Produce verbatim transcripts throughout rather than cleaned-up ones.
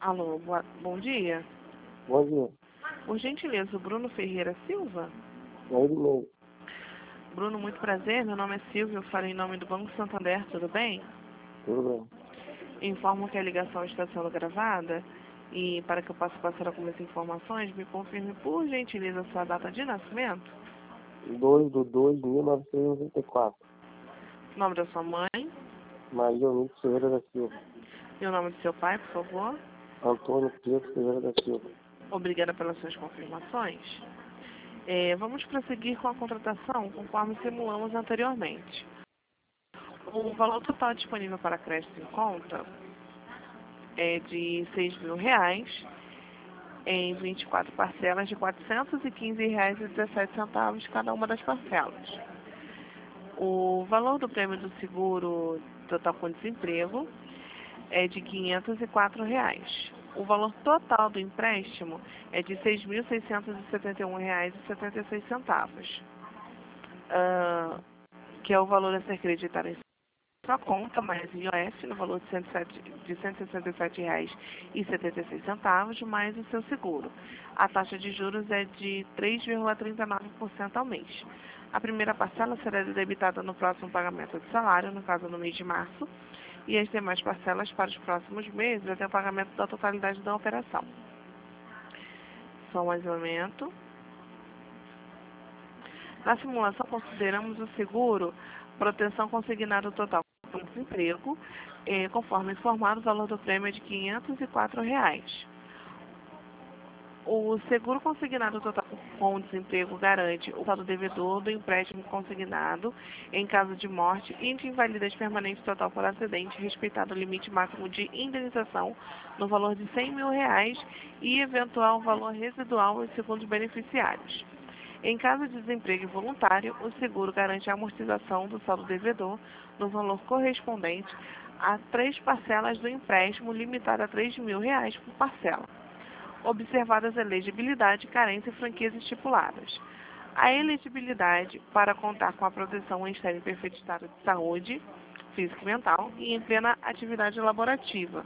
Alô, boa, bom dia. Bom dia. Por gentileza, o Bruno Ferreira Silva? É ele mesmo. Bruno, muito prazer. Meu nome é Silvio, eu falo em nome do Banco Santander, tudo bem? Tudo Informo que a ligação está sendo gravada e para que eu possa passar algumas informações, me confirme por gentileza a sua data de nascimento, bem. dois de dois de mil novecentos e noventa e quatro. nome da sua mãe Maria Eunice Ferreira da Silva. e o nome do seu pai, por favor. Antônio Pedro Ferreira da Silva. Obrigada pelas suas confirmações. É, vamos prosseguir com a contratação conforme simulamos anteriormente. O valor total disponível para crédito em conta é de seis mil reais em vinte e quatro parcelas de quatrocentos e quinze reais e dezessete centavos cada uma das parcelas. O valor do prêmio do seguro total com desemprego é de quinhentos e quatro reais. O valor total do empréstimo é de seis mil seiscentos e setenta e um reais e setenta e seis centavos, uh, que é o valor a ser creditado em sua conta, mais I O F, no valor de cento e sessenta e sete reais e setenta e seis centavos, mais o seu seguro. A taxa de juros é de três vírgula trinta e nove por cento ao mês. A primeira parcela será debitada no próximo pagamento de salário, no caso no mês de março, e as demais parcelas para os próximos meses até o pagamento da totalidade da operação. Só mais um momento. Na simulação, consideramos o seguro proteção consignado total por desemprego, eh, conforme informado, o valor do prêmio é de quinhentos e quatro reais. O seguro consignado total com desemprego garante o saldo devedor do empréstimo consignado em caso de morte e de invalidez permanente total por acidente, respeitado o limite máximo de indenização no valor de cem mil reais e eventual valor residual aos segundos beneficiários. Em caso de desemprego involuntário, o seguro garante a amortização do saldo devedor no valor correspondente a três parcelas do empréstimo, limitada a três mil reais por parcela, observadas a elegibilidade, carência e franquias estipuladas. A elegibilidade para contar com a proteção em estar em perfeito estado de saúde, física e mental, e em plena atividade laborativa.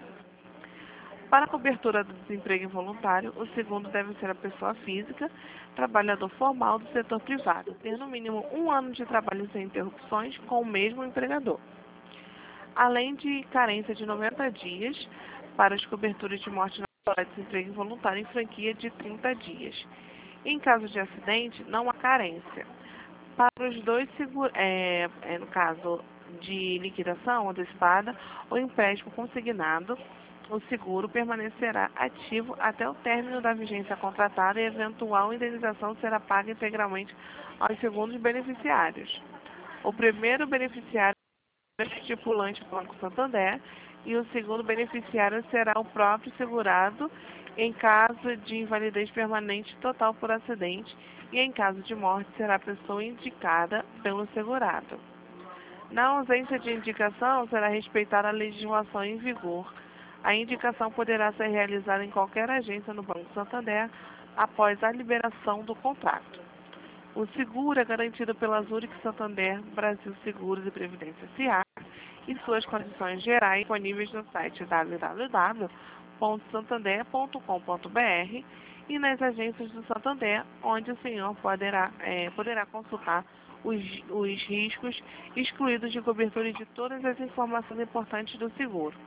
Para a cobertura do desemprego involuntário, o segundo deve ser a pessoa física, trabalhador formal do setor privado, ter no mínimo um ano de trabalho sem interrupções com o mesmo empregador, além de carência de noventa dias para as coberturas de morte natural e desemprego involuntário em franquia de trinta dias. Em caso de acidente, não há carência. Para os dois seguros, é, é, no caso de liquidação antecipada ou empréstimo consignado, o seguro permanecerá ativo até o término da vigência contratada e eventual indenização será paga integralmente aos segundos beneficiários. O primeiro beneficiário é o estipulante Banco Santander e o segundo beneficiário será o próprio segurado em caso de invalidez permanente total por acidente e em caso de morte será a pessoa indicada pelo segurado. Na ausência de indicação, será respeitada a legislação em vigor. A indicação poderá ser realizada em qualquer agência no Banco Santander após a liberação do contrato. O seguro é garantido pela Zurich Santander Brasil Seguros e Previdência S A e suas condições gerais disponíveis no site w w w ponto santander ponto com ponto b r e nas agências do Santander, onde o senhor poderá, é, poderá consultar os, os riscos excluídos de cobertura de todas as informações importantes do seguro.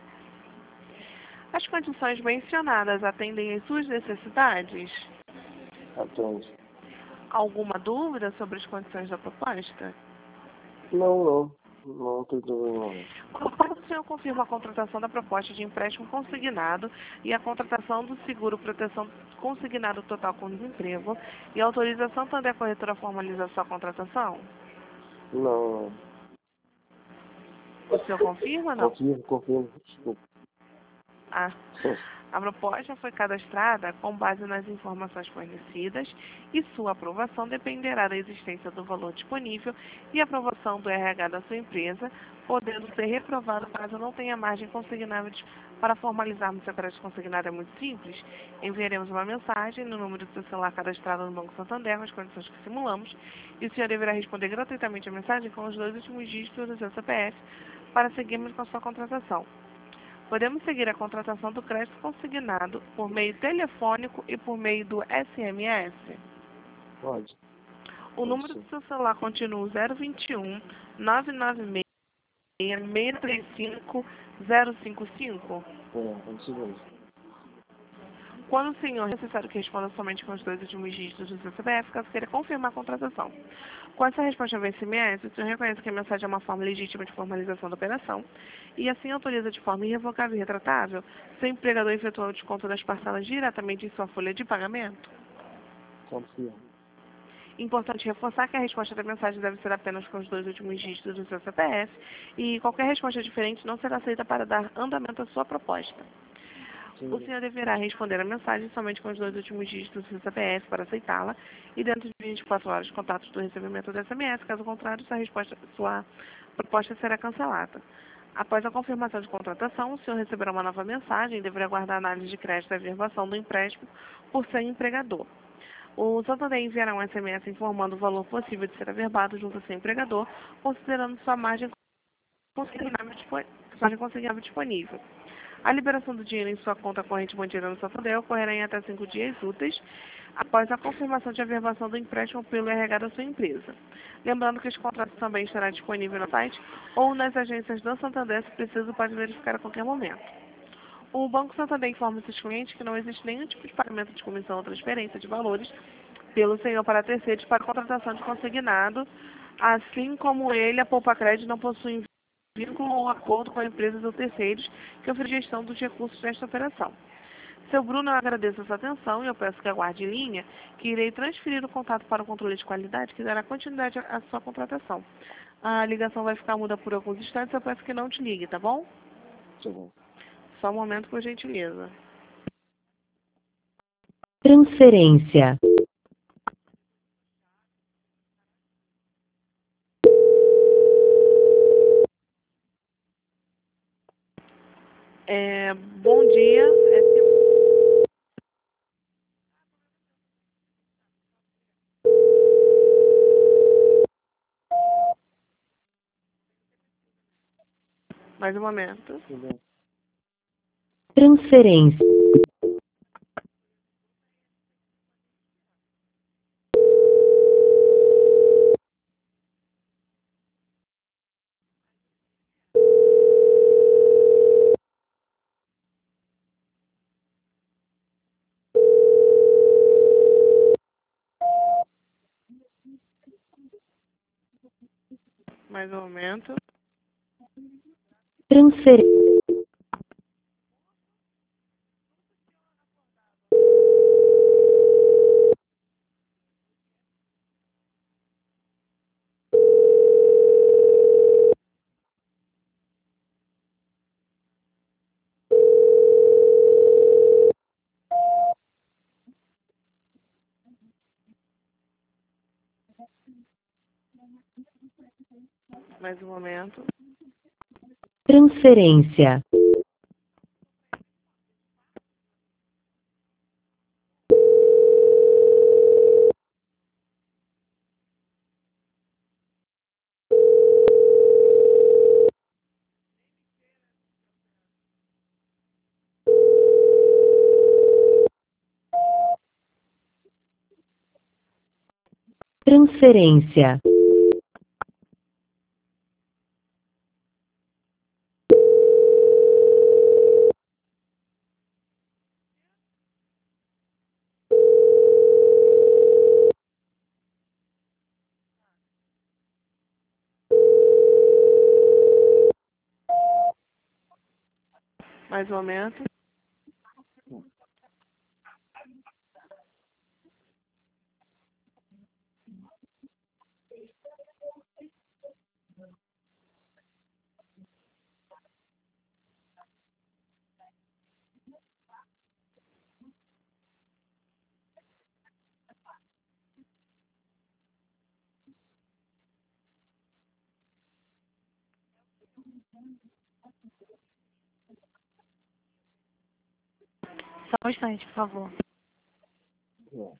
As condições mencionadas atendem às suas necessidades? Atende. Alguma dúvida sobre as condições da proposta? Não, não. Não tem dúvida não. Como o senhor confirma a contratação da proposta de empréstimo consignado e a contratação do seguro proteção consignado total com desemprego e autoriza a Santander Corretora a formalizar sua contratação? Não, não. O senhor confirma ou não? Confirmo, confirmo. Desculpa. Ah, a proposta foi cadastrada com base nas informações fornecidas e sua aprovação dependerá da existência do valor disponível e aprovação do R H da sua empresa, podendo ser reprovado caso não tenha margem consignável para formalizarmos seu crédito consignado. É muito simples. Enviaremos uma mensagem no número do seu celular cadastrado no Banco Santander com as condições que simulamos e o senhor deverá responder gratuitamente a mensagem com os dois últimos dígitos do seu C P F para seguirmos com a sua contratação. Podemos seguir a contratação do crédito consignado por meio telefônico e por meio do S M S. Pode. O número do seu celular continua zero vinte e um, nove nove seis, seis três cinco, zero cinco cinco. É, é isso mesmo. Quando o senhor é necessário que responda somente com os dois últimos dígitos do seu C P F, caso queira confirmar a contratação. Com essa resposta ao S M S, o senhor reconhece que a mensagem é uma forma legítima de formalização da operação e assim autoriza de forma irrevogável e retratável seu empregador efetuar o desconto das parcelas diretamente em sua folha de pagamento. Confirmo. Importante reforçar que a resposta da mensagem deve ser apenas com os dois últimos dígitos do seu C P F e qualquer resposta diferente não será aceita para dar andamento à sua proposta. Sim. O senhor deverá responder a mensagem somente com os dois últimos dígitos do seu C P F para aceitá-la e dentro de vinte e quatro horas de contatos do recebimento do S M S, caso contrário, sua, resposta, sua proposta será cancelada. Após a confirmação de contratação, o senhor receberá uma nova mensagem e deverá aguardar a análise de crédito e averbação do empréstimo por seu empregador. O Santander enviará um S M S informando o valor possível de ser averbado junto ao seu empregador, considerando sua margem consignável disponível. A liberação do dinheiro em sua conta corrente mantida no Santander ocorrerá em até cinco dias úteis após a confirmação de averbação do empréstimo pelo R H da sua empresa. Lembrando que este contrato também estará disponível no site ou nas agências do Santander, se preciso, pode verificar a qualquer momento. O Banco Santander informa seus clientes que não existe nenhum tipo de pagamento de comissão ou transferência de valores pelo senhor para terceiros para contratação de consignado, assim como ele, a Poupa Crédito, não possui vínculo ou acordo com empresas ou terceiros que oferecem gestão dos recursos desta operação. Seu Bruno, eu agradeço a sua atenção e eu peço que aguarde em linha, que irei transferir o contato para o controle de qualidade que dará continuidade à sua contratação. A ligação vai ficar muda por alguns instantes, eu peço que não te ligue, tá bom? Sim. Só um momento, por gentileza. Transferência. É, bom dia. É... Mais um momento. Sim. Transferência. Mais um momento. Transferência. Mais um momento. Transferência. Transferência. Mais um momento. Só um instante, por favor. É.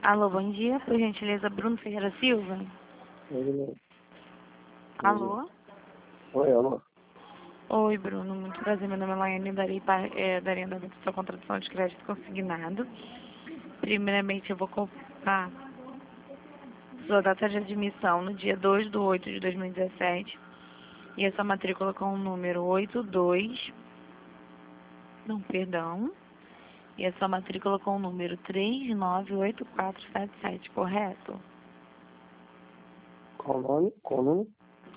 Alô, bom dia. Por gentileza, Bruno Ferreira Silva. Oi, Alô? Oi, alô. Oi, Bruno. Muito prazer. Meu nome é Laiane. Darei, par- é, darei andamento à sua contratação de crédito consignado. Primeiramente, eu vou confirmar sua data de admissão no dia dois de oito de dois mil e dezessete. E essa matrícula com o número oito dois... Não, perdão. E essa matrícula com o número três nove oito quatro sete sete, correto? Qual o nome? Qual o nome?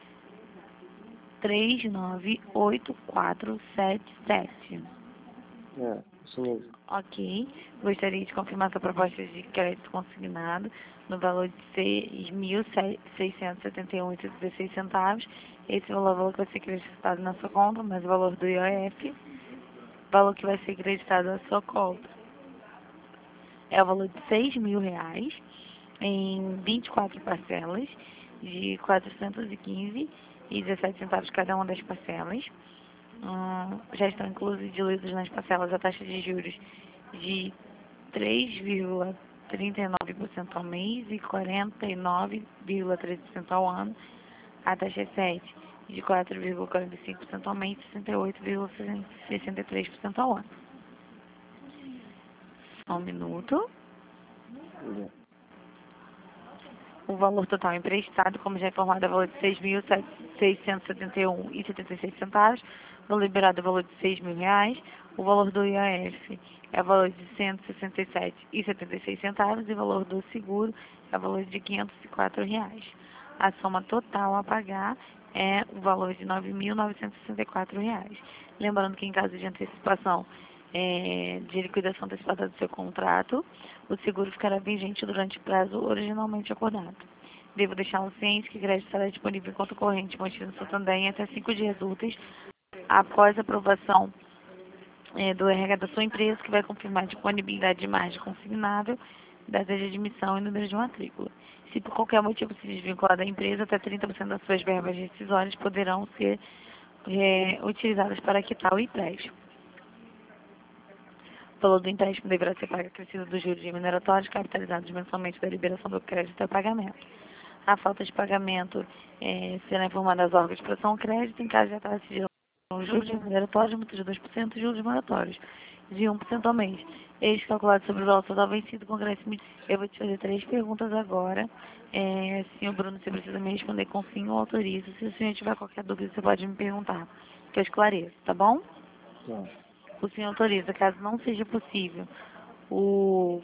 três nove oito quatro sete sete. É, isso mesmo. Ok. Gostaria de confirmar sua proposta de crédito consignado no valor de seis mil seiscentos e setenta e um reais e setenta e seis centavos. Esse é o valor que vai ser acreditado na sua conta, mais o valor do I O F, valor que vai ser acreditado na sua conta. É o valor de seis mil reais em vinte e quatro parcelas de quatrocentos e quinze e dezessete centavos cada uma das parcelas. Hum, já estão inclusos e diluídos nas parcelas a taxa de juros de três vírgula trinta e nove por cento ao mês e quarenta e nove vírgula treze por cento ao ano. A taxa sete de quatro vírgula quarenta e cinco por cento ao mês e sessenta e oito vírgula sessenta e três por cento ao ano. Só um minuto. É. O valor total emprestado, como já informado, é o valor de seis mil seiscentos e setenta e um reais e setenta e seis centavos. O liberado é o valor de seis mil reais. O valor do I O F é o valor de cento e sessenta e sete reais e setenta e seis centavos. E o valor do seguro é o valor de quinhentos e quatro reais. A soma total a pagar é o valor de nove mil novecentos e sessenta e quatro reais. Lembrando que em caso de antecipação é, de liquidação antecipada do seu contrato, o seguro ficará vigente durante o prazo originalmente acordado. Devo deixá-lo ciente que o crédito estará disponível em conta corrente mantida no Santander em até cinco dias úteis após a aprovação é, do R H da sua empresa, que vai confirmar a disponibilidade de margem consignável, data de admissão e número de matrícula. Se por qualquer motivo se desvincular da empresa, até trinta por cento das suas verbas rescisórias poderão ser é, utilizadas para quitar o empréstimo. O valor do empréstimo deverá ser pago acrescido dos juros remuneratórios capitalizados mensalmente da liberação do crédito a pagamento. A falta de pagamento é, será informada aos órgãos de proteção ao crédito em caso de atraso de juros remuneratórios, multa de dois por cento e juros moratórios de um por cento ao mês. Eles calculados sobre o valor total vencido com acréscimo. Eu vou te fazer três perguntas agora. É, senhor Bruno, você precisa me responder com sim ou autorizo. Se o senhor tiver qualquer dúvida, você pode me perguntar, que eu esclareço, tá bom? Tá. O senhor autoriza, caso não seja possível, o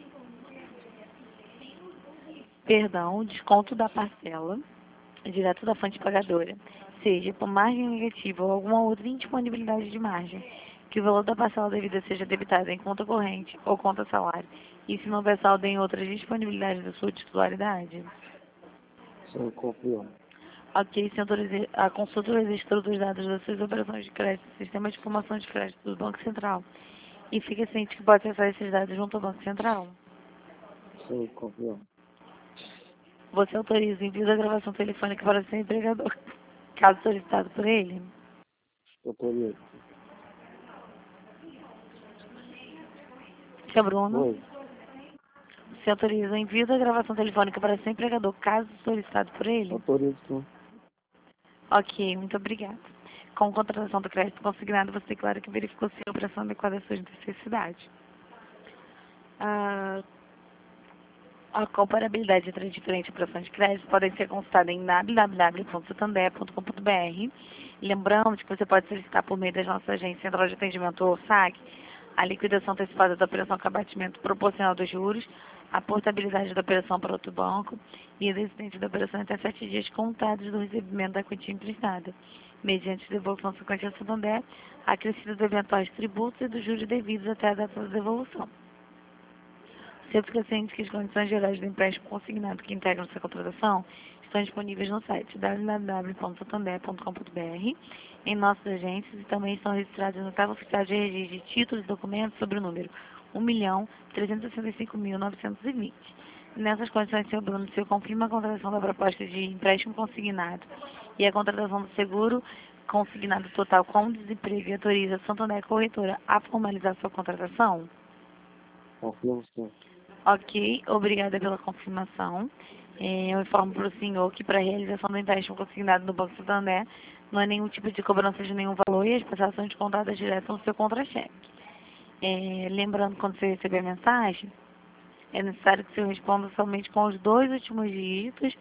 perdão, o desconto da parcela, direto da fonte pagadora, seja por margem negativa ou alguma outra indisponibilidade de margem, que o valor da parcela devida seja debitado em conta corrente ou conta salário, e se não houver saldo em outras disponibilidades da sua titularidade. Sim, confio. Ok, se autoriza a consulta do registro dos dados das suas operações de crédito, sistema de informação de crédito do Banco Central, e fica ciente que pode acessar esses dados junto ao Banco Central. Sim, confio. Você autoriza o envio da gravação telefônica para o seu empregador, caso solicitado por ele? Autorizo. Seu Bruno, Oi. você autoriza o envio da gravação telefônica para seu empregador, caso solicitado por ele? Autorizo, sim. Ok, muito obrigada. Com contratação do crédito consignado, você declara que verificou se a operação adequada às suas necessidades. Ah, a comparabilidade entre as diferentes operações de crédito podem ser consultadas em w w w ponto santander ponto com ponto b r. Lembrando que você pode solicitar por meio das nossas agências Central de Atendimento ou S A C a liquidação antecipada da operação com abatimento proporcional dos juros, a portabilidade da operação para outro banco e a desistência da operação até sete dias contados do recebimento da quantia emprestada, mediante devolução sequente ao Santander, acrescido de eventuais tributos e dos juros devidos até a data da devolução. Você fica ciente que as condições gerais do empréstimo consignado que integram sua contratação estão disponíveis no site w w w ponto santander ponto com ponto b r, em nossas agências, e também estão registradas no Tabela Oficial de Registro de Títulos e Documentos sobre o número um milhão trezentos e sessenta e cinco mil novecentos e vinte. Nessas condições, senhor Bruno, se eu confirma a contratação da proposta de empréstimo consignado e a contratação do seguro consignado total com desemprego e autoriza a Santander Corretora a formalizar sua contratação? Confio, sim. Ok, obrigada pela confirmação. É, eu informo para o senhor que para a realização do empréstimo consignado no Banco Santander não há nenhum tipo de cobrança de nenhum valor e as prestações de contadas direto no seu contra-cheque. É, lembrando, quando você receber a mensagem, é necessário que o senhor responda somente com os dois últimos dígitos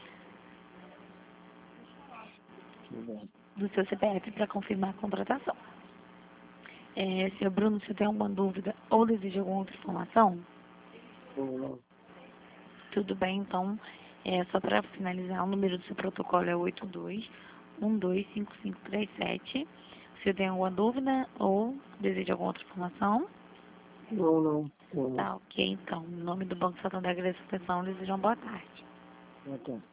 do seu C P F para confirmar a contratação. É, senhor Bruno, se tem alguma dúvida ou deseja alguma outra informação? Não. Tudo bem, então, é, só para finalizar, o número do seu protocolo é oito dois um dois cinco cinco três sete. Se tem alguma dúvida ou deseja alguma outra informação? Não, não. não. Tá, ok, então. Em nome do Banco Santander, agradeço a atenção e desejo uma boa tarde. Ok.